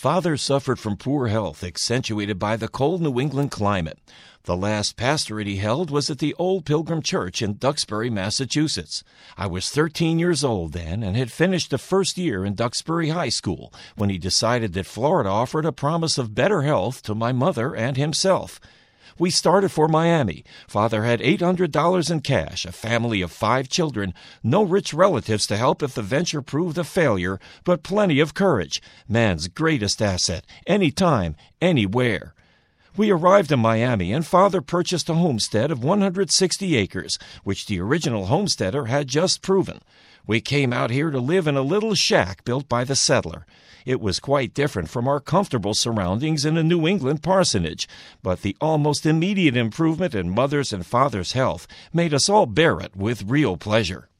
Father suffered from poor health, accentuated by the cold New England climate. The last pastorate he held was at the Old Pilgrim Church in Duxbury, Massachusetts. I was 13 years old then and had finished the first year in Duxbury High School when he decided that Florida offered a promise of better health to my mother and himself. We started for Miami. Father had $800 in cash, a family of 5 children, no rich relatives to help if the venture proved a failure, but plenty of courage, man's greatest asset, anytime, anywhere. We arrived in Miami, and Father purchased a homestead of 160 acres, which the original homesteader had just proven. We came out here to live in a little shack built by the settler. It was quite different from our comfortable surroundings in a New England parsonage, but the almost immediate improvement in Mother's and Father's health made us all bear it with real pleasure.